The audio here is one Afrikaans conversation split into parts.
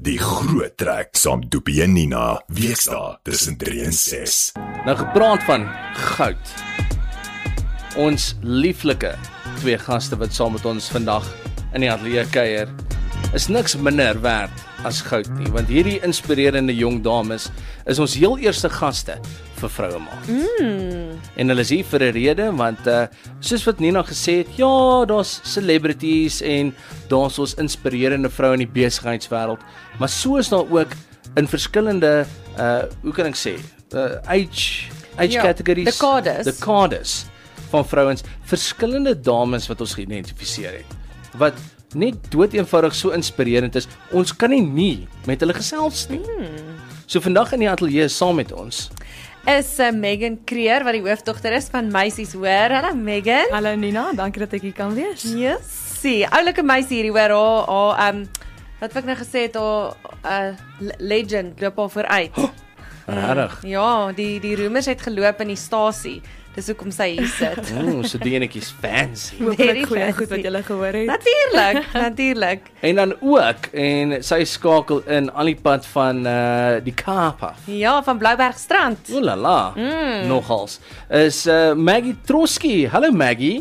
Die Groot Trek saam Doopie en Nina, weekdae tussen 3 en 6. Nou gepraat van goud. Ons lieflike twee gaste wat saam met ons vandag in die ateljee kuier, is niks minder werd as goud nie, want hierdie inspirerende jong dames is ons heel eerste gaste vir Vroue Maand. En hulle is hier vir 'n rede, want soos wat Nina gesê het, ja, daar's celebrities en daar's ons inspirerende vroue in die besigheidswêreld, maar so is daar ook in verskillende hoe kan ek sê, age categories, dekades van vrouens, verskillende dames wat ons geïdentifiseer het, wat net doeteenvoudig so inspirerend is, ons kan nie met hulle gesels nie. So vandag in die ateljee saam met ons is Megan Creer, wat die hoofdogter is van Meisies Hoor. Hallo Megan. Hallo Nina, dankie dat ek hier kan wees. Yes, oulike meisie hierdie hoor, haar wat ek nou gesê het, haar legend loop al vooruit. Regtig? Ja, die rumors het geloop in die stasie. Dis hoekom sy hier sit. So die enetjies fancy. Hooplik goeie goed wat julle gehoor het. Natuurlijk. En dan ook, en sy skakel in al die pad van die Kaap af. Ja, van Bloubergstrand. O la la, nogals. Is Maggie Trotsky. Hallo Maggie.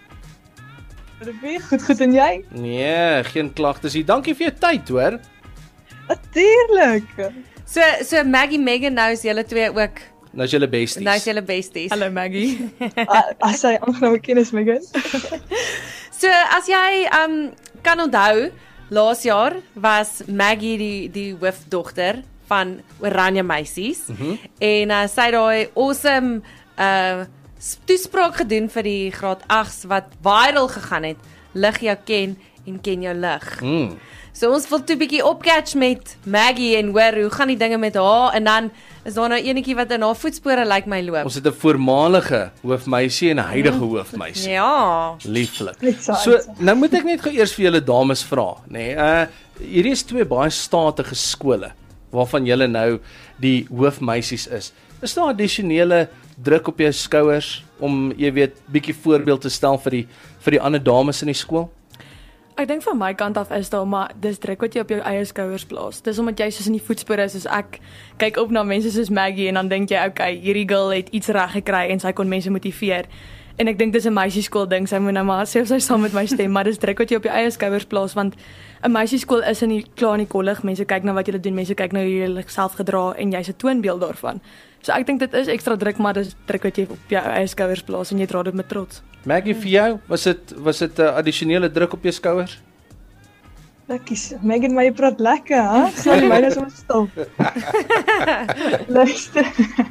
Goed en jy? Nee, geen klagtes hier. Dankie vir jou tyd hoor. Natuurlijk. So Maggie, Megan, nou is julle twee ook. Nou is julle besties. Hallo Maggie. As jy aangename kennis, Megan. So as jy kan onthou, laas jaar was Maggie die hoofdogter van Oranje Meisies. En sy het daai awesome toespraak gedoen vir die graad 8s wat viral gegaan het. Lig jou ken en ken jou lig. So ons wil toe 'n bietjie opcatch met Maggie en hoor hoe gaan die dinge met haar, en dan is daar nou enetjie wat in haar voetspore lyk my loop. Ons het 'n voormalige hoofmeisie en 'n huidige hoofmeisie. Ja. Lieflik. So, nou moet ek net gou eers vir julle dames vra, nê. Hierdie is twee baie statige skole waarvan julle nou die hoofmeisies is. Is daar addisionele druk op jou skouers om, jy weet, bietjie voorbeeld te stel vir die ander dames in die skool? Ek dink van my kant af is daar, maar dis druk wat jy op jou eie skouers plaas. Dis omdat jy soos in die voetspore is, soos ek kyk op na mense soos Maggie en dan dink jy, okay, hierdie girl het iets reg gekry en sy kon mense motiveer. En ek dink dis 'n meisieskool ding, sy moet nou maar sê of sy saam met my stem, maar dis druk wat jy op jou eie skouers plaas, want 'n meisieskool is in die klaar in die kollig, mense kyk na wat jy doen, mense kyk na hoe jy jouself gedra en jy's 'n toonbeeld daarvan. So ek dink dit is ekstra druk, maar dis druk wat jy op jou eie skouers plaas en jy dra dit met trots. Maggie, vir jou, was dit 'n addisionele druk op jou skouers? Lekkies, Megan, maar jy praat lekker, hè? Sal jy myne so stil. Luister.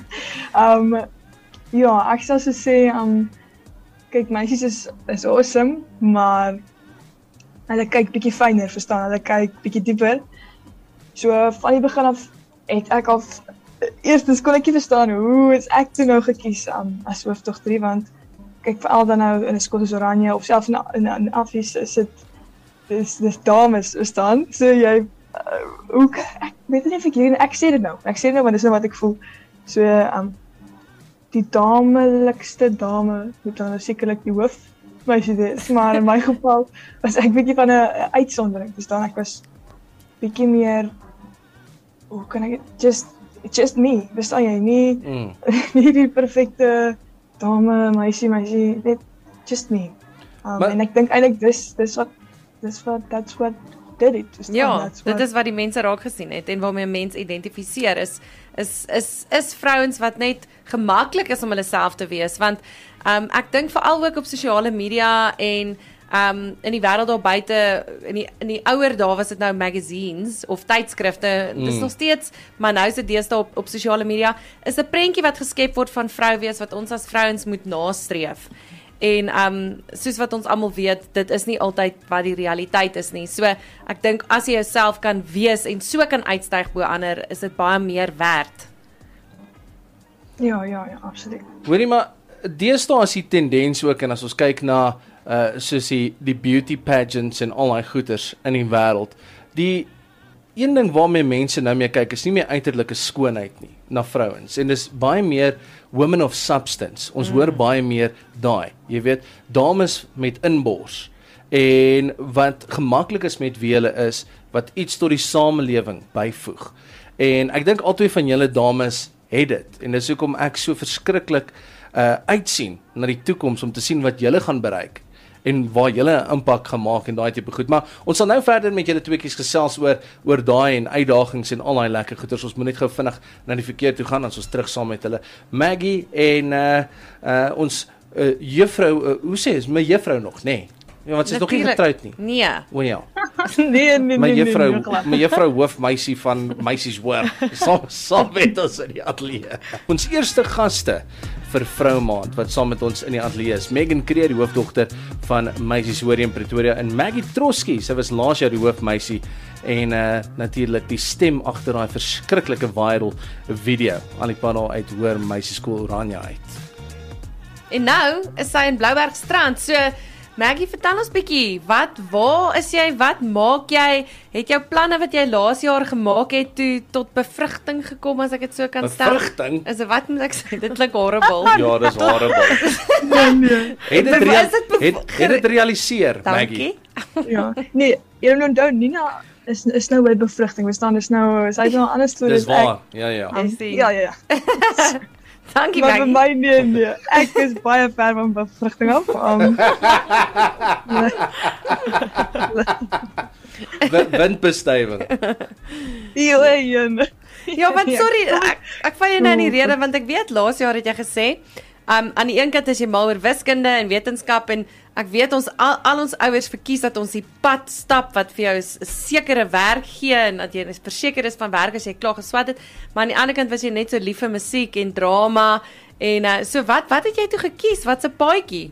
Ja, ek sal so sê, kyk, meisies is awesome, maar hulle kyk bietjie fyner, verstaan? Hulle kyk bietjie dieper. So van die begin af het ek al eerstens kon ek nie verstaan hoe is ek toe nou gekies as hoofdogter, want kyk, veral dan nou in 'n skool soos Oranje of self in Affies sit dis dames staan. So jy ook ek weet nie of ek sê dit nou want dis nou wat ek voel. So die damelikste dame moet dan sekerlik die hoofmeisie wees, maar in my geval was ek bietjie van 'n uitsondering. Verstaan, ek was bietjie meer, hoe kan ek just me, verstaan jy, nie die perfekte dame, meisie, net just me. En ek dink eintlik that's what did it. Ja, dit is wat die mense raak gesien het en waarmee mense identifiseer is vrouens wat net gemaklik is om hulle self te wees, want ek dink veral ook op sosiale media en in die wêreld daar buite, in die ouer dae was dit nou magazines of tydskrifte, dis nog steeds, maar nou is dit deesdae op sosiale media, is 'n prentjie wat geskep word van vrou wees wat ons as vrouens moet nastreef. En soos wat ons almal weet, dit is nie altyd wat die realiteit is nie. So ek dink as jy jouself kan wees en so kan uitstyg bo ander, is dit baie meer werd. Ja, absoluut. Hoorie, maar deesdae is die tendens ook, en as ons kyk na soos die beauty pageants en al daai goeters in die wêreld, die een ding waarmee mense nou mee kyk is nie meer uiterlike skoonheid nie na vrouens, en dis baie meer women of substance. Ons hoor baie meer daai, jy weet, dames met inbors en wat gemaklik is met wie julle is, wat iets tot die samelewing byvoeg. En ek dink albei van julle dames het dit, en dis hoekom ek so verskriklik uitsien na die toekoms om te sien wat julle gaan bereik en waar julle 'n impak gaan maak en daai tipe goed. Maar ons sal nou verder met julle tweeetjies gesels oor daai en uitdagings en al daai lekker goeters. Ons moet net gou vinnig na die verkeer toe gaan, dan ons terug saam met hulle. Maggie en ons juffrou, hoe sê is my juffrou nog, nê? Nee. Ja, want sy is nog nie getroud nie. Nee. O ja. Nee. My juffrou hoofmeisie van meisies hoor. Saam met ons in die ateljee. Ons eerste gaste vir Vrou Maand wat saam met ons in die ateljee is. Megan Creer, die hoofdogter van Meisies Hoor in Pretoria, en Maggie Trotsky, sy was laas jaar die hoofmeisie en natuurlik die stem agter daai verskriklike viral video aan die panel uit Hoër Meisieskool Oranje uit. En nou is sy in Bloubergstrand. So Maggie, vertel ons bietjie, waar is jy, wat maak jy, het jou planne wat jy laas jaar gemaak het toe tot bevrugting gekom, as ek dit so kan stel? Bevrugting? Wat moet ek sê, dit klink horrible. Ja, dis horrible. Het dit realiseer, Maggie? Ja, nee, jy moet onthou, Nina is nou by bevrugting, verstaan, sy het nou anders toe. Dis waar, ja. Ja. Dankie, maar vir Maggie. my nee, ek is baie ver van bevrugting af. Windbestuiving. Ja, wat sorry, ek val jou nou in die rede, want ek weet laas jaar het jy gesê, aan die een kant is jy mal oor wiskunde en wetenskap, en ek weet ons al ons ouers verkies dat ons die pad stap wat vir jou 'n sekere werk gee en dat jy verseker is van werk as jy klaar geswat het, maar aan die ander kant was jy net so lief vir musiek en drama en so wat het jy toe gekies? Wat 'n paadjie?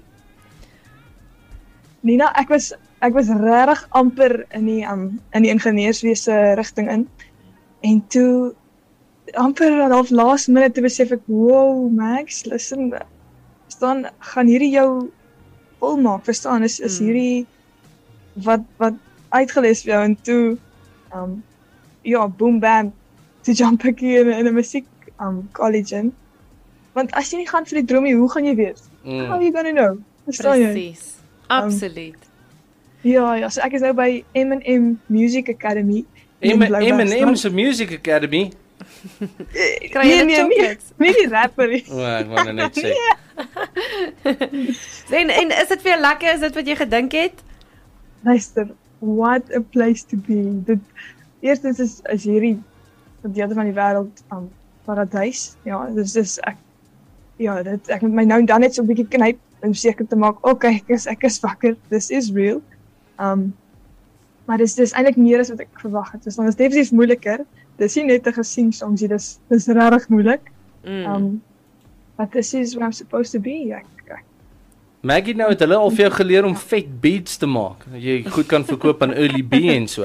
Nina, ek was regtig amper in die ingenieurswese rigting in. En toe amper half last minute toe besef ek, wow, Max, listen, verstaan, gaan hierdie jou volmaak, verstaan, is hierdie wat uitgelees vir jou, en toe, ja, boom, bam, toe jump ek hier in 'n musiek college in, want as jy nie gaan vir die droomie, hoe gaan jy weet? How are you gonna know? Verstaan jy? Precies, absoluut. Ja, so ek is nou by M&M Music Academy. M&M's Music Academy. Kry jy net chocolates? Nie die rapper nie. Ek wou net sê. En is dit vir jou lekker? Is dit wat jy gedink het? Luister, what a place to be. Eerstens is hierdie deel van die wêreld paradys. Ja, dis ek moet my nou en dan net so 'n bietjie knyp om seker te maak, okay, ek is wakker. This is real. Maar dis eintlik meer as wat ek verwag het. Dus dan is dit definitief moeiliker. Dis nie net 'n gesing soms, dis regtig moeilik. But this is what I'm supposed to be. Maggie, nou het hulle al vir jou geleer om vet beats te maak. Jy goed kan verkoop aan Early B en so.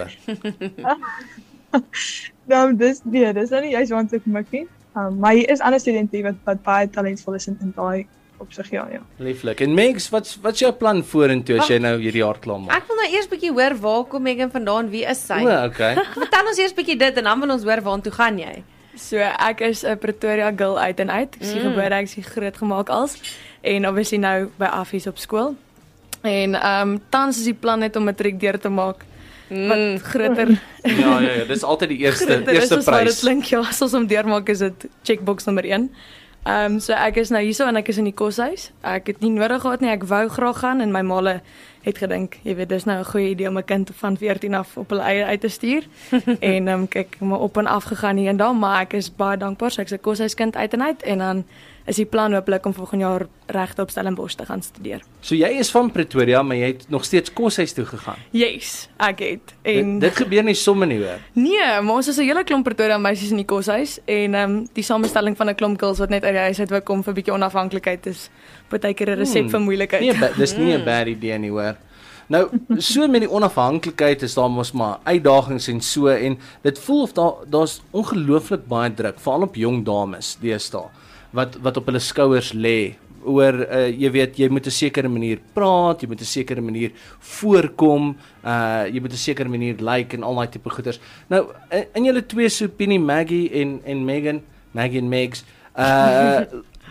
Nou, dis nou nie juist wat ek maak nie. Maar hier is ander studente wat baie talentvol is in daai opsig, ja. Lieflik. En Megs, wat's jou plan vorentoe as jy nou hierdie jaar klaar maak? Ek wil nou eers bietjie hoor waar kom Megan vandaan, wie is sy? Okay. Vertel ons eers bietjie dit en dan wil ons hoor waartoe gaan jy? So ek is 'n Pretoria girl uit en uit. Ek is gebore, ek is groot gemaak als en obviously nou by Affies op skool. En tans is die plan net om matriek deur te maak. Wat groter. Ja, dis altyd die eerste prys. Dit klink ja, soos om deurmaak is dit checkbox nommer 1. So ek is nou hierso en ek is in die koshuis. Ek het nie nodig gehad nie, ek wou graag gaan en my maale het gedink, jy weet, dis nou 'n goeie idee om 'n kind van 14 af op hulle eie uit te stuur. En kyk, maar op en af gegaan hier en daar, maar ek is baie dankbaar, so ek's 'n koshuiskind uit en dan is die plan hopelik om volgende jaar regte op Stellenbosch te gaan studeer. So jy is van Pretoria, maar jy het nog steeds koshuis toe gegaan. Yes, ek het. En dit gebeur nie sommer nie, hoor. Nee, maar ons is 'n hele klomp Pretoria meisies in die koshuis en die samestelling van 'n klomp girls wat net uit die huis uit wou kom vir 'n bietjie onafhanklikheid is partykeer 'n resep vir moeilikheid. Nee, dis nie 'n bad idee nie, hoor. Nou, so met die onafhanklikheid is daar mos maar uitdagings en so, en dit voel of daar's ongelooflik baie druk, veral op jong dames deesdae, wat op hulle skouers lê, oor, jy weet, jy moet 'n sekere manier praat, jy moet 'n sekere manier voorkom, jy moet 'n sekere manier lyk en al daai tipe goeders. Nou, in julle twee se opinie, Maggie en Megan, Maggie en Megs,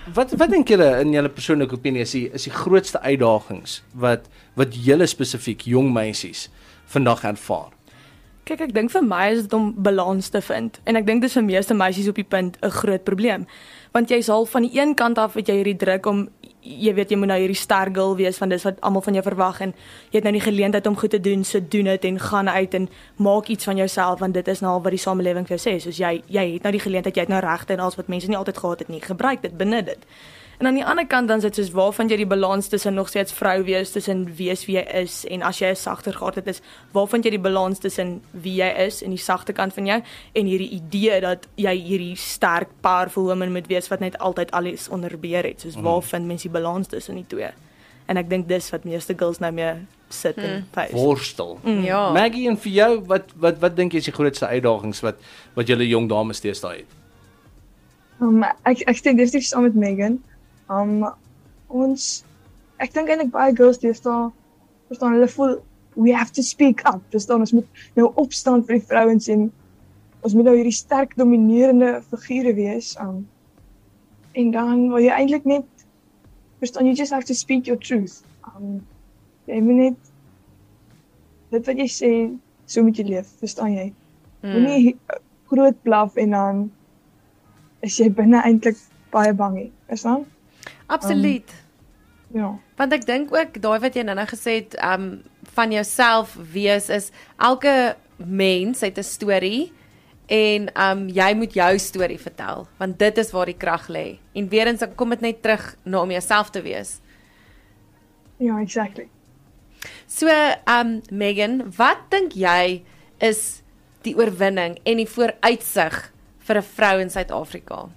Wat dink julle in julle persoonlike opinie is die grootste uitdagings wat julle spesifiek jong meisies vandag ervaar? Kyk, ek dink vir my is dit om balans te vind. En ek dink dis vir meeste meisies op die punt 'n groot probleem. Want jy sal van die een kant af het jy hierdie druk om jy weet jy moet nou hierdie ster girl wees van dis wat almal van jou verwag en jy het nou die geleentheid om goed te doen, so doen dit en gaan uit en maak iets van jouself want dit is nou al wat die samelewing vir jou sê. Soos jy het nou die geleentheid, jy het nou regte en alles wat mense nie altyd gehad het nie. Gebruik dit, benut dit. En aan die ander kant dan sit soos waar vind jy die balans tussen nog steeds vrou wees, tussen wees wie jy is en as jy 'n sagter gehad is, waar vind jy die balans tussen wie jy is en die sagte kant van jou en hierdie idee dat jy hierdie sterk powerful woman moet wees wat net altyd alles onder beheer het. Soos waar vind mens die balans tussen die twee? En ek dink dis wat meeste girls nou mee sit en face. Worstel. Ja. Maggie, en vir jou, wat dink jy is die grootste uitdagings wat julle jong dames deesdae het? Ek stem definitief saam met Megan. Ek dink eintlik baie girls deesdae verstaan hulle voel we have to speak up. Verstaan ons moet nou opstaan vir die vrouens en ons moet nou hierdie sterk dominerende figure wees. En dan wil jy eintlik net verstaan you just have to speak your truth. Jy moet net dit wat jy sê, so moet jy leef, verstaan jy? Moenie groot blaf en dan is jy binne eintlik baie bang nie, verstaan? Absoluut. Ja. Want ek dink ook daai wat jy nou gesê het, van jouself wees is elke mens het 'n storie en jy moet jou storie vertel, want dit is waar die krag lê. En weer eens kom dit net terug na om jouself te wees. Ja, exactly. So, Megan, wat dink jy is die oorwinning en die vooruitsig vir 'n vrou in Suid-Afrika?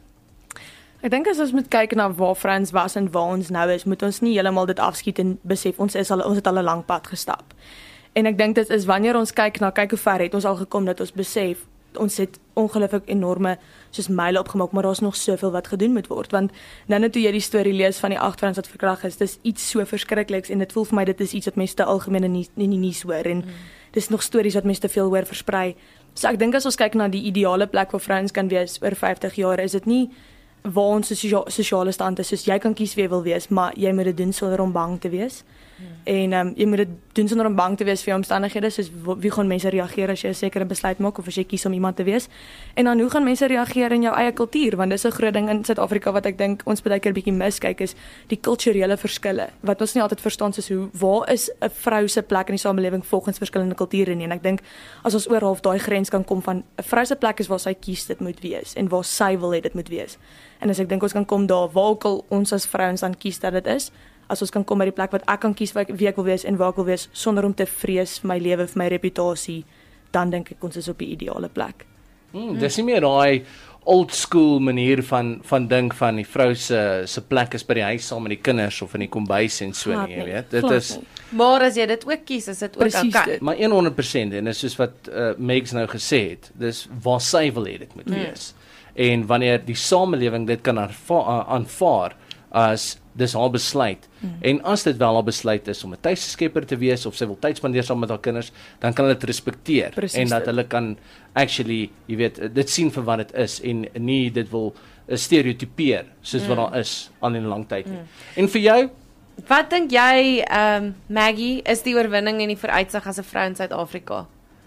Ek dink as ons moet kyk na waar vrouens was en waar ons nou is, moet ons nie heeltemal dit afskiet en besef ons het al 'n lang pad gestap. En ek dink dit is wanneer ons kyk hoe ver het ons al gekom dat ons besef ons het ongelooflik enorme soos myle opgemaak, maar daar's nog soveel wat gedoen moet word, want nou toe jy die storie lees van die 8 vrouens wat verkragt is, dis iets so verskrikliks en dit voel vir my dit is iets wat mense te algemeen in die nuus hoor en dis nog stories wat mense te veel hoor versprei. So ek dink as ons kyk na die ideale plek waar vrouens kan wees oor 50 jaar, is dit nie waar ons sosiale stand is, soos jy kan kies wie jy wil wees, maar jy moet dit doen sonder om bang te wees. En jy moet dit doen sonder om bang te wees vir jou omstandighede, soos wie gaan mense reageer as jy 'n sekere besluit maak of as jy kies om iemand te wees. En dan hoe gaan mense reageer in jou eie kultuur, want dis 'n groot ding in Suid-Afrika wat ek dink ons baie keer bietjie miskyk is die kulturele verskille wat ons nie altyd verstaan, soos waar is 'n vrou se plek in die samelewing volgens verskillende kulture nie. En ek dink as ons oor half daai grens kan kom van 'n vrou se plek is waar sy kies dit moet wees en waar sy wil hê dit moet wees. En as ek dink ons kan kom daar waar ook ons as vrouens dan kies dat dit is, as ons kan kom by die plek wat ek kan kies wie ek wil wees en waar ek wil wees sonder om te vrees vir my lewe, vir my reputasie, dan dink ek ons is op die ideale plek. Dis nie meer daai old school manier van dink van die vrou se plek is by die huis saam met die kinders of in die kombuis en so nie, jy weet. Dit is Maar as jy dit ook kies, is dit ook okay. Maar 100% en dis soos wat Megs nou gesê het, dis waar sy wil hê dit moet wees. En wanneer die samelewing dit kan aanvaar as dis haar besluit. En as dit wel haar besluit is om 'n tuisskepper te wees of sy wil tyd spandeer saam met haar kinders, dan kan hulle dit respekteer. Precies en dat hulle kan actually, jy weet, dit sien vir wat dit is en nie dit wil stereotypeer soos wat daar is al in 'n lang tyd nie. En vir jou, Wat dink jy, Maggie, is die oorwinning en die vooruitsig as 'n vrou in Suid-Afrika?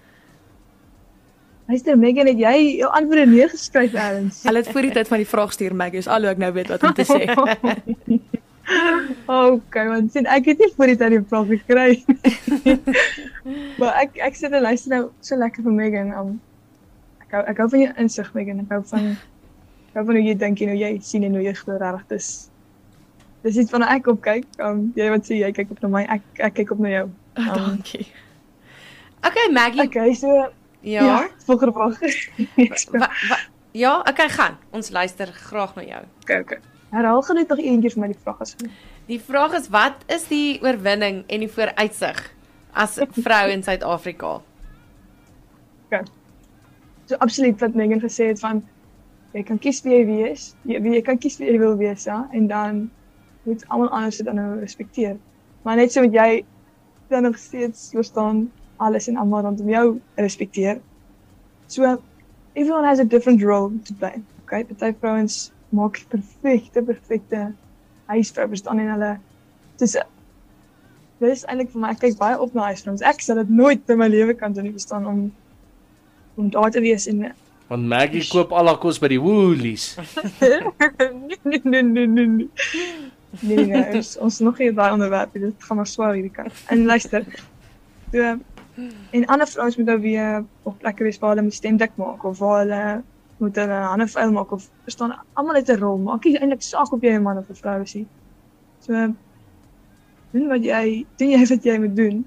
Luister Megan, het jy jou antwoorde neergeskryf ergens? Hulle het voor die tyd van die vraag stuur, Maggie, is al hoe ek nou weet wat om te sê. Okay, want sien ek het nie voor die tyd die vraag gekry. Maar ek sit en luister nou so lekker vir Megan. Ek hou van jou insig, Megan. Ek hou van hoe jy dink en hoe jy sien en hoe jy glo regtig. Dis iets van ek opkyk. Jy wat sê jy kyk op na my, ek kyk op na jou. Dankie. Okay, Maggie. Okay, so ja, volgende vraag. Ja, okay, gaan. Ons luister graag na jou. Okay. Herhaal gou net nog een keer vir my die vraag as. Die vraag is, wat is die oorwinning en die vooruitsig as 'n vrou in Suid-Afrika? Okay. So absoluut wat Megan gesê het van jy kan kies wie jy wees, jy kan kies wie jy wil wees, ja, en dan moet almal anders dit dan nou respekteer. Maar net so met jy dan nog steeds verstaan alles en almal rondom jou respekteer. So everyone has a different role to play. Okay, party vrouens maak perfekte huisvrou verstaan en hulle dis dit is eintlik vir my, ek kyk baie op na huisvrouens. Ek sal dit nooit in my lewe kan doen, verstaan, om daar te wees en Want Maggie koop al haar kos by die Woolies. Nee, ons nog nie daai onderwerp, dit gaan maar swaar hierdie kant. En luister, en ander vrouens moet nou weer op plekke wees waar hulle moet stemdik maak, of waar hulle moet hulle 'n ander vuil maak, of verstaan, almal het 'n rol, maak nie eintlik saak of jy 'n man of 'n vrou is nie. So, doen wat jy moet doen,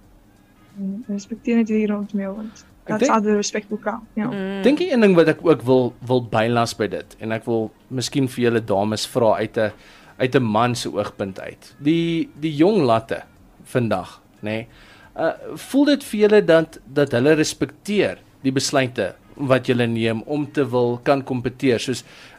en respekteer net hier rondom jou, want that's how the respect will come, ja. Dink jy een ding wat ek ook wil bylas by dit, en ek wil miskien vir julle dames vra uit 'n man se oogpunt uit. Die jong latte vandag, nê? Voel dit vir julle dat hulle respekteer die besluite wat julle neem om te wil kan kompeteer, soos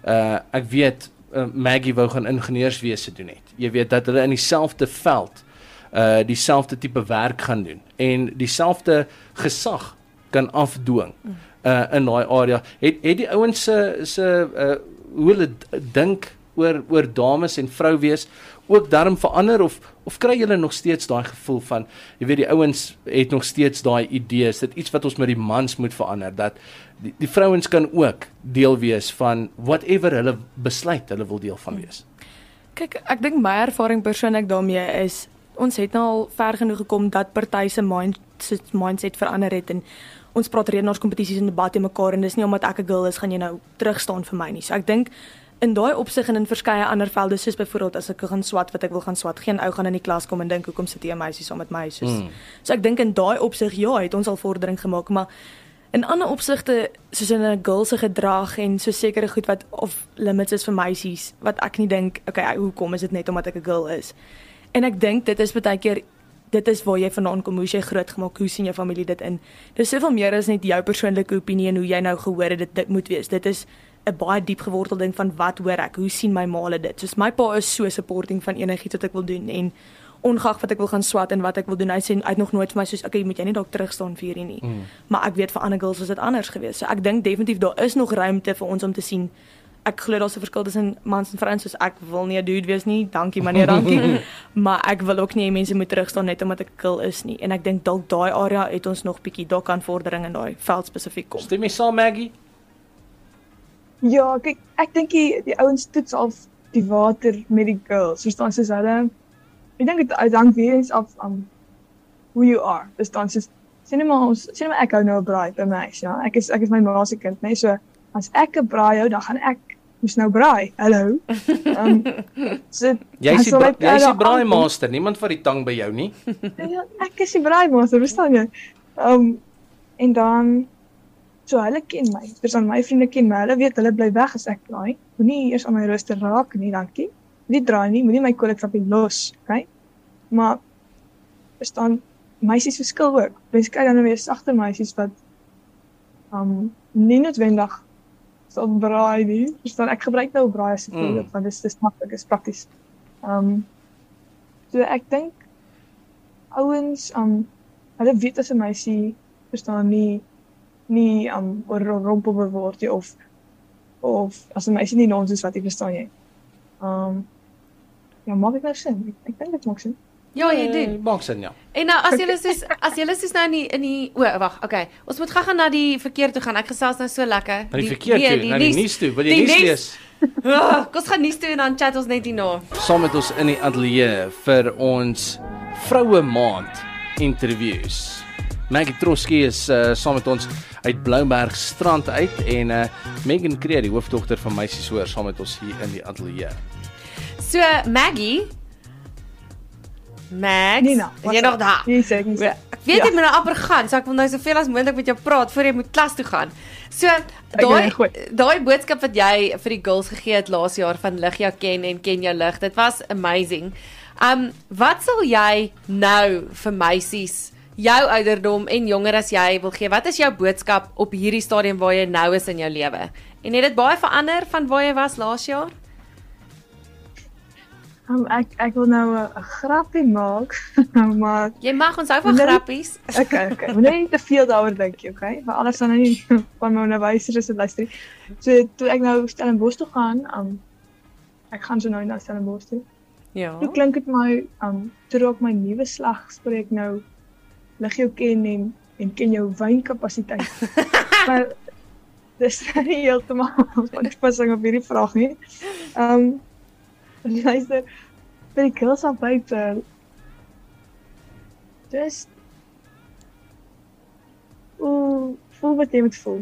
ek weet Maggie wou gaan ingenieurswese doen het. Jy weet dat hulle in dieselfde veld dieselfde tipe werk gaan doen en dieselfde gesag kan afdwing in daai area. Het die ouens se hoe hulle dink oor dames en vrou wees ook daarom verander of kry julle nog steeds daai gevoel van, jy weet die ouens het nog steeds daai idees, dit iets wat ons met die mans moet verander, dat die vrouens kan ook deel wees van whatever hulle besluit hulle wil deel van wees. Kyk, ek dink my ervaring persoonlik daarmee is, ons het nou al ver genoeg gekom dat party se mindset verander het en ons praat redenaarskompetisies en debatte mekaar en dis nie omdat ek 'n girl is gaan jy nou terugstaan vir my nie. So ek dink in daai opsig en in verskeie ander velde, soos byvoorbeeld as ek gaan swat wat ek wil gaan swat, geen ou gaan in die klas kom en dink hoekom sit jy 'n meisie saam met my, so ek dink in daai opsig ja, het ons al vordering gemaak, maar in ander opsigte soos in 'n girl se gedrag en so sekere goed wat of limits is vir meisies wat ek nie dink okay, hoekom is dit net omdat ek 'n girl is. En ek dink dit is baie keer dit is waar jy vandaan kom, hoe jy groot gemaak, hoe sien jou familie dit in. Dis soveel meer as net jou persoonlike opinie en hoe jy nou gehoor het dit moet wees. Dit is 'n baie diep gewortelde ding van wat hoor ek, hoe sien my ma dit. Soos my pa is so supporting van enigiets wat ek wil doen en ongeag wat ek wil gaan swat en wat ek wil doen, hy sê uit nog nooit vir my soos okay, moet jy nie dalk terugstaan vir hierdie nie. Maar ek weet vir ander girls is dit anders geweest. So ek dink definitief daar is nog ruimte vir ons om te sien. Ek glo daar's 'n verskil tussen mans en vrouens, soos ek wil nie 'n dude wees nie, dankie meneer, dankie. Maar ek wil ook nie mense moet terugstaan net omdat ek 'n girl is nie. En ek dink dalk daai area het ons nog bietjie daar kan vordering in daai veld spesifiek kom. Stem jy saam, Maggie? Ja, kyk, ek dink die ouens toets al die water met die girls, verstaan, soos hulle, ek dink dit hang weer eens af who you are, verstaan, soos, sê net maar ek hou nou 'n braai by my, ja, ek is my ma se kind, nee, so, as ek 'n braai hou, dan gaan ek moes nou braai, hallo. So, Jy is die braai master, niemand vat die tang by jou nie. Ja, ek is die braai master, verstaan jy? En dan, so hulle ken my, verstaan, my vriende ken my, hulle weet, hulle bly weg as ek braai, moenie eers aan my rooster raak nie, dankie, moenie draai nie, moenie my koolkrappie los, okay? Maar, verstaan, meisies verskil ook, mens kyk dan weer sagter meisies wat, nie noodwendig sal braai nie, verstaan, ek gebruik nou braai as 'n voorbeeld, want dis maklik, dis prakties. So ek dink, ouens, hulle weet as 'n meisie, verstaan, nie oorrompel word jy, of as 'n meisie nie nonsens wat jy, verstaan jy. Ja, maak ek nou sin? Ek dink dit maak sin. Ja, jy doen. Maak sin, ja. En nou as julle soos nou in die wag, okay. Ons moet gaan na die verkeer toe gaan. Ek gesels nou so lekker. Na die verkeer toe, na die nuus toe. Wil jy nuus lees? Kom ons gaan nuus toe en dan chat ons net hierna. Saam met ons in die ateljee vir ons vroue maand interviews. Maggie Troski is saam met ons uit Blouberg strand uit en Megan Creer, die hoofdogter van Meisies Hoor, saam met ons hier in die ateljee. So Maggie, Max, Nina, is jy nog daar? Nee, sê ek nie. Ek weet jy moet nou amper gaan, so ek wil nou soveel as moontlik met jou praat voor jy moet klas toe gaan. So daai boodskap wat jy vir die girls gegee het laas jaar van lig jou ken en ken jou lig, dit was amazing. Wat sal jy nou vir meisies jou ouderdom en jonger as jy wil gee? Wat is jou boodskap op hierdie stadium waar jy nou is in jou lewe? En het dit baie verander van waar jy was laas jaar? Ek wil nou 'n grappie maak, maar Jy mag ons hou van grappies. Okay, moenie nie te veel daaroor dink jy, okay? Want anders dan nie van my onderwysers is dit luister. So toe ek nou Stellenbosch toe gaan, ek gaan so nou na Stellenbosch toe. Ja. Toe klink dit my, toe raak my nuwe slagspreek nou, lig jou ken en ken jou wynkapasiteit. Maar, dis nie heeltemal wat passing op hierdie vraag nie. Luister, vir die girls aan buite, just, voel wat jy moet voel.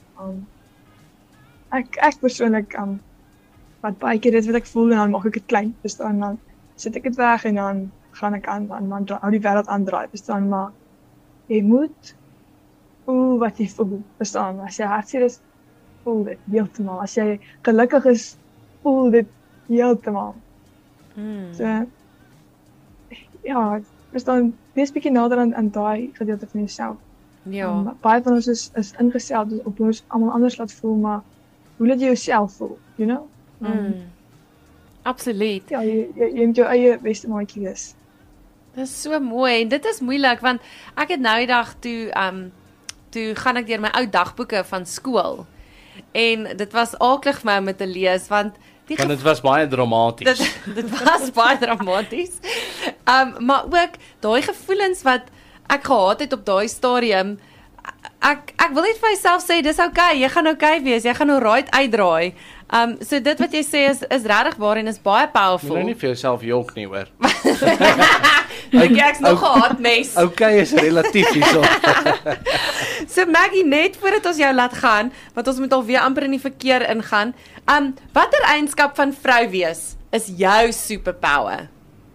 Ek persoonlik, wat baie keer dit wat ek voel en dan maak ek dit klein, verstaan, dan sit ek dit weg en dan gaan ek aan, dan hou die wêreld aandraai, verstaan, maar jy moet voel wat jy voel, verstaan, as jy hartseer is, voel dit heeltemal, as jy gelukkig is, voel dit heeltemal. So, ja, verstaan, wees bietjie nader aan daai gedeelte van jouself. Ja. Baie van ons is ingestel op ons almal anders laat voel, maar hoe laat jy jouself voel, you know? Absoluut. Ja, jy moet jou eie beste maatjie wees. Dit is so mooi en dit is moeilik want ek het nou die dag toe gaan ek deur my ou dagboeke van skool. En dit was aaklig vir my om dit te lees want dit was baie dramaties. Dit was baie dramaties. Maar ook daai gevoelens wat ek gehad het op daai stadium, ek wil net vir myself sê, dis okay, jy gaan okay wees, jy gaan nou right uitdraai. So dit wat jy sê is regtig waar en is baie powerful. Jy nou nie vir jouself jok nie, hoor. Ek's nog 'n hartmes. Okay is relatief hierso. So Maggie, net voordat ons jou laat gaan, want ons moet alweer amper in die verkeer ingaan. Watter eienskap van vrou wees is jou superpower?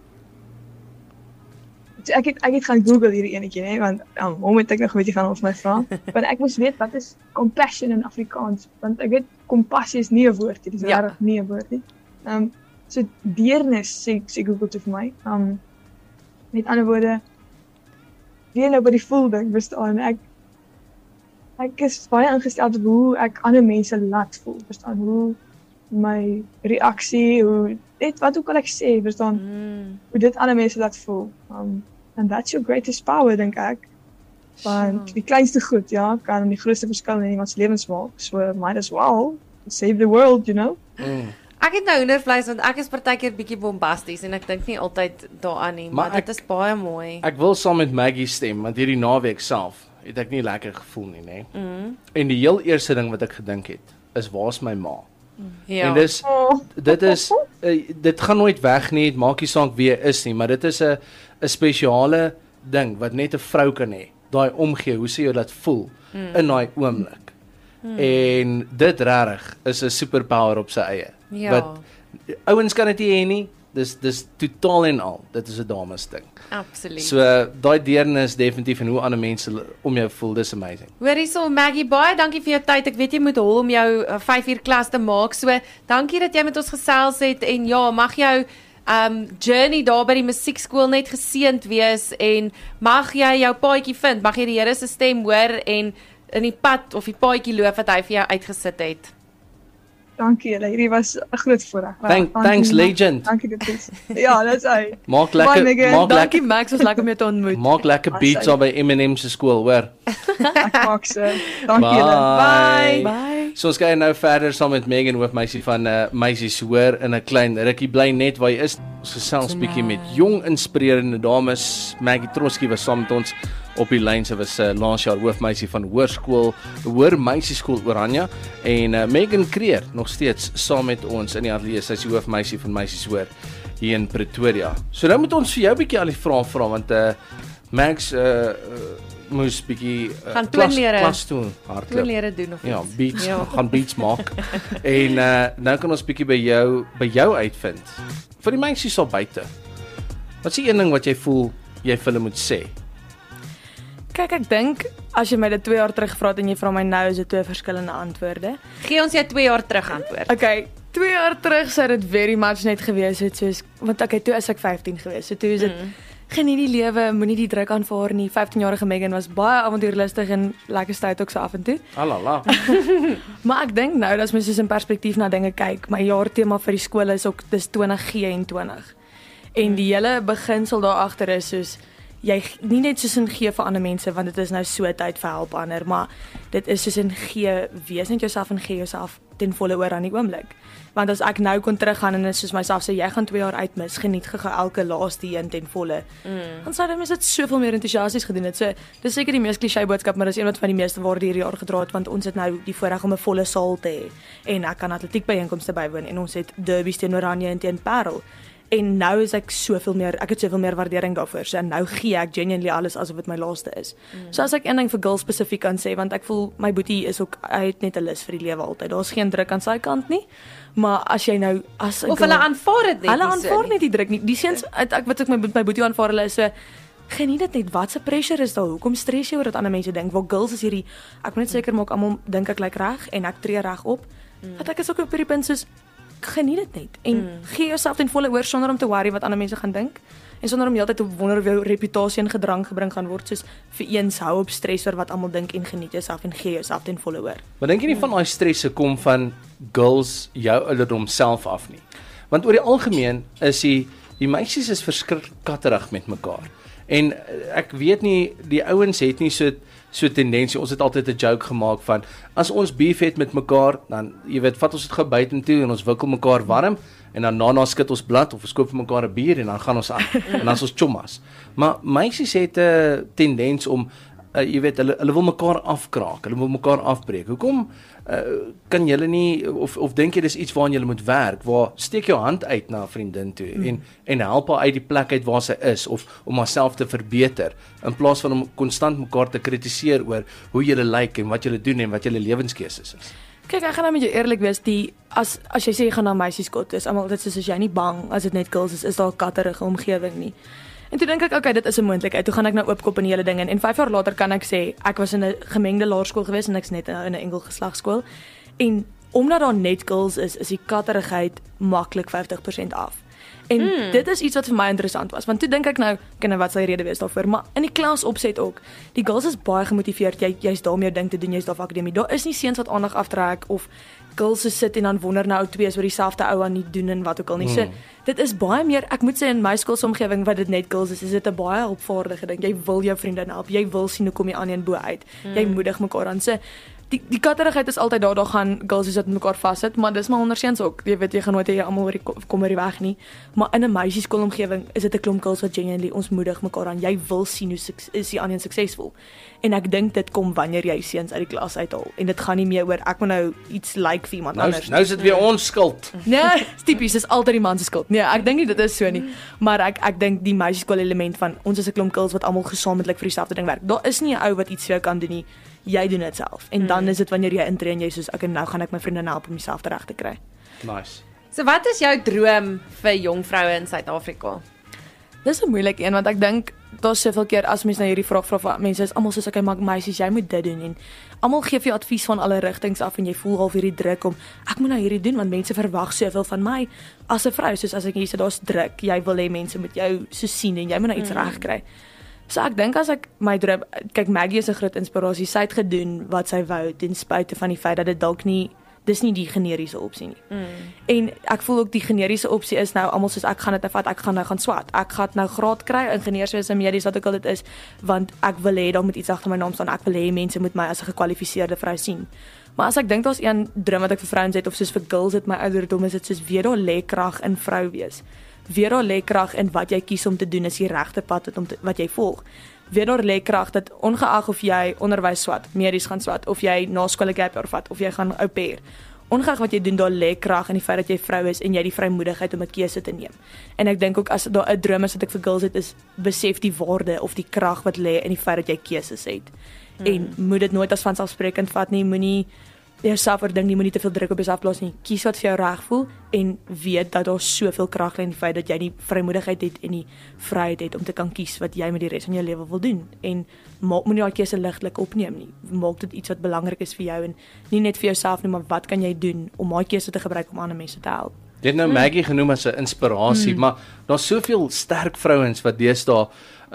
So ek het gaan Google hierdie enetjie, nee, want hom het ek nog 'n bietjie gaan of my vra. Want ek moes weet wat is compassion in Afrikaans, want ek weet kompassie is nie 'n woord nie, dis regtig nie 'n woord nie. So deernis sê Google toe vir my. Met ander woorde, weer nou by die voel ding, verstaan, ek is baie ingestel op hoe ek ander mense laat voel, verstaan, hoe my reaksie, hoe dit wat ook al ek sê, verstaan, hoe dit ander mense laat voel. And that's your greatest power, dink ek. Want die kleinste goed, ja, kan die grootste verskil in iemand se lewens maak. So might as well save the world, you know. Ek het nou hoendervleis want ek is partykeer bietjie bombasties en ek dink nie altyd daaraan nie, maar dit is baie mooi. Ek wil saam met Maggie stem want hierdie naweek self het ek nie lekker gevoel nie, nê. En die heel eerste ding wat ek gedink het is waar's my ma? Ja. En dit gaan nooit weg nie, dit maak nie saak wie is nie, maar dit is 'n spesiale ding wat net 'n vrou kan hê. Daai omgee, hoe sy jou laat voel in daai oomblik. En dit regtig is 'n superpower op sy eie. Ja. Wat ouens kan dit nie hê nie. Dis totaal en al. Dit is 'n dames ding. Absoluut. So daai deernis definitief en hoe ander mense om jou voel, dis amazing. Hoor hierso Maggie, baie dankie vir jou tyd. Ek weet jy moet hol om jou 5uur klas te maak. So dankie dat jy met ons gesels het en ja, mag jou journey daar by die musiekskool net geseënd wees en mag jy jou paadjie vind. Mag jy die Here se stem hoor en in die pad of die paadjie loop wat hy vir jou uitgesit het. Dankie julle, hierdie was 'n groot voorreg. Thanks Legend. Dankie dit is. Ja, dit's hy. Maak lekker, Dankie Max, was lekker om jou te ontmoet. Maak lekker beats daar by Eminem se skool, hoor. Ek maak so. Dankie julle. Bye. So ons gaan nou verder saam met Megan hoofmeisie van Meisies Hoor in 'n klein rukkie bly net waar jy is. Ons gesels bietjie met jong inspirerende dames. Maggie Trotsky was saam met ons op die lyn. Sy was laas jaar hoofmeisie van Hoër Meisieskool Oranje en Megan Creer nog steeds saam met ons in die ateljee. Sy is die hoofmeisie van Meisies Hoor hier in Pretoria. So nou moet ons vir jou bietjie al die vrae vra want Max moes bietjie klas toe hardloop. Toonlere doen of iets. Ja, beats, gaan beats maak. En nou kan ons bietjie by jou uitvind. Vir die meisies al buite. Wat is die een ding wat jy voel jy vir hulle moet sê? Kyk, ek dink as jy my dit 2 jaar terug gevra het en jy vra my nou, is dit 2 verskillende antwoorde. Gee ons jou 2 jaar terug antwoord. Okay, 2 jaar terug sou dit very much net gewees het soos want toe is ek 15 gewees. So toe is dit geniet die lewe, moenie die druk aanvaar nie. 15-jarige Megan was baie avontuurlustig en lekker stout ook so af en toe. Alala. Maar ek dink nou as mens soos in perspektief na dinge kyk, my jaartema vir die skool is ook dis 20 en 20. En die hele beginsel daar agter is soos jy nie net soos in gee vir ander mense, want dit is nou so tyd vir help ander, maar dit is soos in gee, wees net jouself en gee jouself ten volle oor aan die oomblik. Want as ek nou kon teruggaan en soos myself sê, jy gaan 2 jaar uitmis, geniet gou elke laaste een ten volle. Dan sou dit mens dit soveel meer entoesiasties gedoen het. So, dis seker die mees kliseë boodskap, maar dis een wat van die meeste waarde hierdie jaar gedra het, want ons het nou die voorreg om 'n volle saal te hê. En ek kan atletiekbyeenkomste bywoon en ons het derbies teen Oranje en teen Parel. En nou is ek het soveel meer waardering daarvoor. So nou gee ek genuinely alles asof dit my laaste is. So as ek een ding vir girls spesifiek kan sê, want ek voel my boetie is ook, hy het net 'n lus vir die lewe altyd. Daar's geen druk aan sy kant nie. Maar as jy nou as of hulle aanvaar dit net. Hulle aanvaar net die druk nie. Die seuns wat ek my boetie aanvaar, hulle is so geniet dit net. Wat se pressure is daar? Hoekom stres jy oor wat ander mense dink? Waar girls is hierdie ek moet net seker maak almal dink ek lyk reg en ek tree reg op. Want ek is ook op hierdie punt soos geniet dit net en gee jouself ten volle oor sonder om te worry wat ander mense gaan dink en sonder om heeltyd te wonder of jou reputasie in gedrang gebring gaan word, soos vir eens hou op stres oor wat almal dink en geniet jouself en gee jouself ten volle oor. Maar dink jy nie van daai stresse kom van girls jou ouderdom self af nie? Want oor die algemeen is die meisies is verskriklik katterig met mekaar. En ek weet nie, die ouens het nie so tendensie. Ons het altyd 'n joke gemaak van as ons beef het met mekaar, dan jy weet, vat ons dit gou buitentoe en ons wikkel mekaar warm en dan na skud ons blad of ons koop vir mekaar 'n bier en dan gaan ons aan en dan is ons chommas. Maar meisies het 'n tendens om jy weet, hulle wil mekaar afkraak, hulle wil mekaar afbreek. Hoekom kan julle nie of dink jy dis iets waaraan julle moet werk, waar steek jou hand uit na 'n vriendin toe en help haar uit die plek uit waar sy is of om haarself te verbeter in plaas van om konstant mekaar te kritiseer oor hoe julle lyk en wat julle doen en wat julle lewenskeuses is. Kyk, ek gaan nou met jou eerlik wees, as jy sê jy gaan na meisieskot, is almal dit soos as jy nie bang as dit net girls is daar 'n katterige omgewing nie. En toe dink ek, okay, dit is 'n moontlikheid. Toe gaan ek nou oopkop in die hele ding en 5 jaar later kan ek sê ek was in 'n gemengde laerskool gewees en ek's net in 'n enkel geslagskool. En omdat daar net girls is die katterigheid maklik 50% af. En dit is iets wat vir my interessant was, want toe dink ek nou, wat sal die rede wees daarvoor, maar in die klas opset ook. Die girls is baie gemotiveerd, jy's daar om jou ding te doen, jy's daar vir akademie. Daar is nie seuns wat aandag aftrek of girls se sit en dan wonder nou ou twee is oor dieselfde ou aan nie doen en wat ook al nie. So dit is baie meer, ek moet sê in my skoolsomgewing wat dit net girls is dit 'n baie hulpvaardige ding. Jy wil jou vriendin help, jy wil sien hoe kom jy aan een bo uit. Jy moedig mekaar aan. So die katterigheid is altyd daar gaan girls wat mekaar vassit, maar dis maar onder seuns ook. Jy weet jy gaan nooit jy almal oor die kommer weg nie. Maar in 'n meisieskoolomgewing is dit 'n klomp girls wat genuinely ons moedig mekaar aan. Jy wil sien hoe is die ander suksesvol. En ek dink dit kom wanneer jy seuns uit die klas uithaal. En dit gaan nie meer oor ek moet nou iets like vir iemand anders. Nou is dit weer ons skuld. Nee, tipies is altyd die man se skuld. Nee, ek dink nie dit is so nie. Maar ek dink die meisieskool element van ons is 'n klomp girls wat almal gesamentlik vir dieselfde ding werk. Daar is nie 'n ou wat iets vir jou kan doen nie. Jy doen dit self. En dan is dit wanneer jy intree en jy soos ek nou gaan ek my vriende help om myself reg te kry. Nice. So wat is jou droom vir jong vroue in Suid-Afrika? Dis 'n moeilike een want ek dink daar's soveel keer as mense nou hierdie vraag vra van mense is almal soos ek maak meisies jy moet dit doen en almal gee vir jou advies van alle rigtings af en jy voel half hierdie druk om ek moet nou hierdie doen want mense verwag soveel van my as 'n vrou soos as ek hier sê daar's druk jy wil hê mense moet jou so sien en jy moet nou iets reg kry. So ek dink as ek my droom kyk Maggie is 'n groot inspirasie. Sy het gedoen wat sy wou ten spyte van die feit dat dit dalk nie dis nie die generiese opsie nie. En ek voel ook die generiese opsie is nou almal soos ek gaan dit nou vat, ek gaan nou gaan swat. Ek gaan nou graad kry ingenieurswese medies wat ook al dit is want ek wil hê daar moet iets agter my naam staan. Ek wil hê mense moet my as 'n gekwalifiseerde vrou sien. Maar as ek dink daar's een droom wat ek vir vrouens het of soos vir girls het my ouderdom is dit soos weer daar lê krag in vrou wees. Weer daar lê krag in wat jy kies om te doen is die regte pad wat jy volg. Weer daar lê krag dat ongeag of jy onderwys swat, medies gaan swat of jy na skool 'n gap year vat of jy gaan au pair. Ongeag wat jy doen, daar lê krag in die feit dat jy vrou is en jy die vrymoedigheid om 'n keuse te neem. En ek dink ook as daar 'n droom is wat ek vir girls het is besef die waarde of die krag wat lê in die feit dat jy keuses het. En moet dit nooit as vanselfsprekend vat nie, moenie jouself oordink nie, moenie te veel druk op jouself plaas nie. Kies wat vir jou reg voel en weet dat daar soveel krag lê in die feit dat jy die vrymoedigheid het en die vryheid het om te kan kies wat jy met die res van jou lewe wil doen. En moenie daai keuse ligtelik opneem nie. Maak dit iets wat belangrik is vir jou en nie net vir jouself nie, maar wat kan jy doen om daai keuse te gebruik om ander mense te help? Jy het nou Maggie genoem as 'n inspirasie, maar daar's soveel sterk vrouens wat deesdae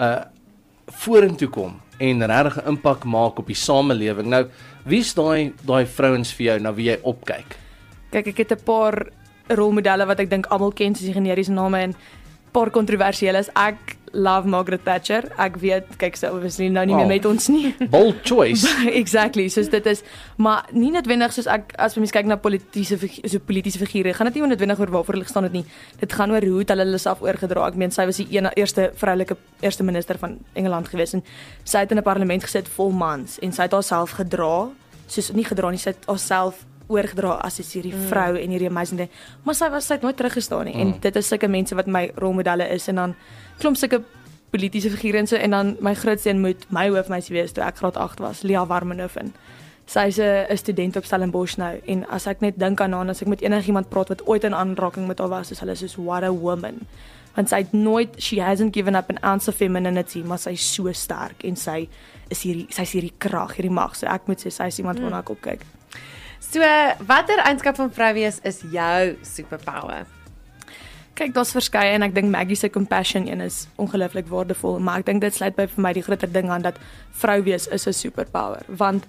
vorentoe kom en regtig 'n impak maak op die samelewing. Nou, wie is daai vrouens vir jou na wie jy opkyk? Kyk, ek het 'n paar rolmodelle wat ek dink almal ken soos die generiese name en paar kontroversieel is. Ek love Margaret Thatcher. Ek weet, kyk sy obviously nou nie meer met ons nie. Bold choice. Exactly, soos dit is, maar nie noodwendig soos ek, as mens kyk na politiese figure, gaan dit nie noodwendig oor waarvoor hulle gestaan het nie. Dit gaan oor hoe het hulle self oorgedra. Ek meen, sy was die eerste vroulike eerste minister van Engeland gewees en sy het in 'n parlement gesit vol mans en sy het haarself gedra, soos nie gedra nie, sy het haarself oorgedra as hierdie vrou en hierdie amazing ding, maar sy het nooit teruggestaan nie, en dit is sulke mense wat my rolmodelle is, en dan klomp sulke politiese figure en so, en dan my grootste een moet my hoofmeisie wees, toe ek graad 8 was, Lia Warmenhoven. Sy is 'n student op Stellenbosch nou, en as ek net dink aan haar, as ek met enigiemand praat wat ooit in aanraking met haar was, is hulle soos, what a woman, want sy het nooit, she hasn't given up an ounce of femininity, maar sy is so sterk, en sy is hierdie krag, hierdie mag, so ek moet sê, sy is iemand waarna ek opkyk. So, watter eienskap van vrou wees is jou superpower? Kyk, daar's verskeie, en ek dink Maggie se compassion een is ongelooflik waardevol, maar ek dink dit sluit by vir my die groter ding aan, dat vrou wees is 'n superpower, want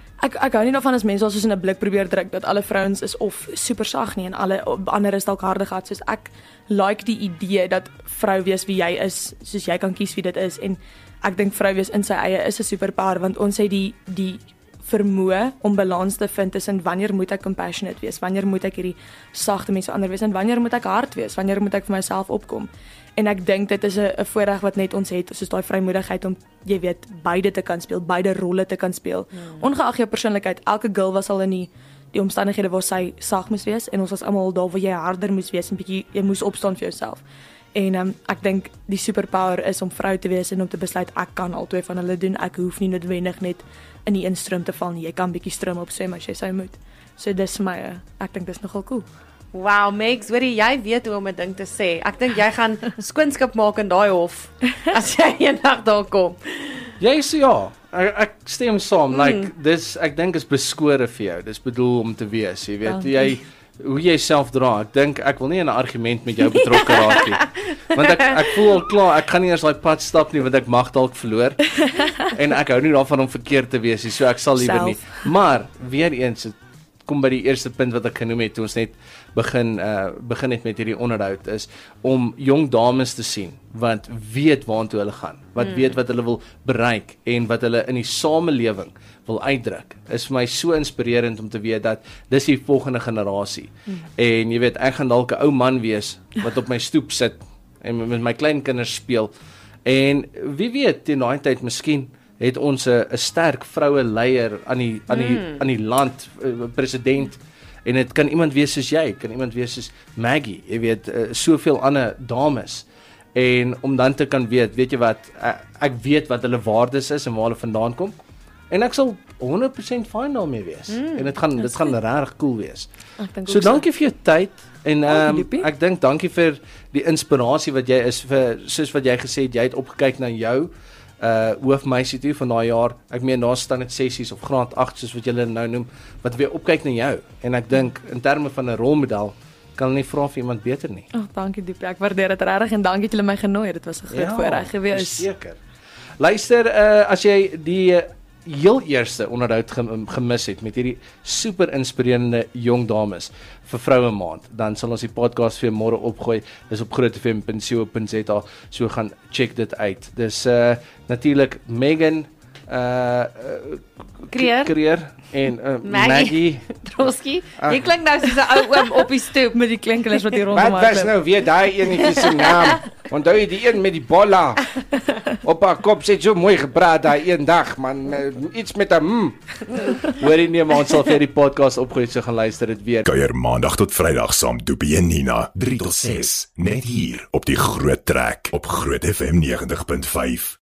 ek hou nie daarvan as mense al soos in 'n blik probeer druk, dat alle vrouens is of super sag nie, en alle ander is dalk harde gehad, soos ek like die idee, dat vrou wees wie jy is, soos jy kan kies wie dit is, en ek dink vrou wees in sy eie is 'n superpower, want ons het die vermoë om balans te vind tussen wanneer moet ek compassionate wees, wanneer moet ek hierdie sagte mense ander wees, en wanneer moet ek hard wees, wanneer moet ek vir myself opkom. En ek dink dit is 'n voorreg wat net ons het, soos daai vrymoedigheid om, jy weet, beide te kan speel, beide rolle te kan speel. Ongeag jou persoonlikheid, elke girl was al in die omstandighede waar sy sag moes wees, en ons was almal daar waar jy harder moes wees, en bietjie jy moes opstaan vir jouself. En ek dink die superpower is om vrou te wees en om te besluit ek kan al twee van hulle doen. Ek hoef nie noodwendig net in die instroom te val nie. Jy kan bietjie stroom op swem as jy sou moet. So dis my ek dink dis nogal cool. Wow, Megs, hoorie, jy weet hoe om 'n ding te sê. Ek dink jy gaan skoonskip maak in daai hof as jy eendag daar kom. Jy sê ja. Ek stem saam. Like ek dink is beskore vir jou. Dis bedoel om te wees, jy weet. Hoe jy self dra. Ek dink ek wil nie in 'n argument met jou betrokke raak nie. Want ek voel al klaar, ek gaan nie eers daai pad stap nie want ek mag dalk verloor. En ek hou nie daarvan om verkeerd te wees nie, so ek sal liewer nie. Maar weer eens kom by die eerste punt wat ek genoem het toe ons net begin het met hierdie onderhoud is om jong dames te sien wat weet waartoe hulle gaan, wat weet wat hulle wil bereik en wat hulle in die samelewing wil uitdruk. Is vir my so inspirerend om te weet dat dis die volgende generasie. En jy weet, ek gaan dalk 'n ou man wees wat op my stoep sit en met my kleinkinders speel. En wie weet, teen daai tyd miskien het ons 'n sterk vroue leier aan die land, president, en dit kan iemand wees soos jy, kan iemand wees soos Maggie, jy weet, soveel ander dames, en om dan te kan weet jy wat, ek weet wat hulle waardes is en waar hulle vandaan kom, en ek sal 100% fine daarmee wees, en dit gaan regtig cool wees. So dankie vir jou tyd, en ek dink dankie vir die inspirasie wat jy is, soos wat jy gesê het, jy het opgekyk na jou, hoofmeisie toe van daai jaar, ek meen daar staan dit sessies of graad 8 soos wat julle nou noem, wat weer opkyk na jou, en ek dink in terme van 'n rolmodel kan hulle nie vra vir iemand beter nie. Dankie Diepie, ek waardeer dit regtig en dankie dat julle my genooi, dit was 'n groot voorreg gewees. Seker. Luister, as jy die heel eerste onderhoud gemis het met hierdie super inspirerende jong dames vir Vroue Maand, dan sal ons die podcast vir môre opgooi. Dis op grootfm.co.za, so gaan check dit uit. Dis natuurlik Megan Creer en Maggie Troski. Jy klink nou soos 'n ou oom op die stoep met die kleinkinders wat hier rondom Wat was nou weer daai enetjie se naam? Onthou jy die een met die bolla? Op haar kop sit so mooi gepraat daai een dag, man. Iets met 'n Hoorie nee, maar ons sal vir die podcast opgooi, so gaan luister dit weer. Kuier maandag tot Vrydag saam Doopie en Nina 3 tot 6 net hier op die Groot Trek op Groot FM 90.5.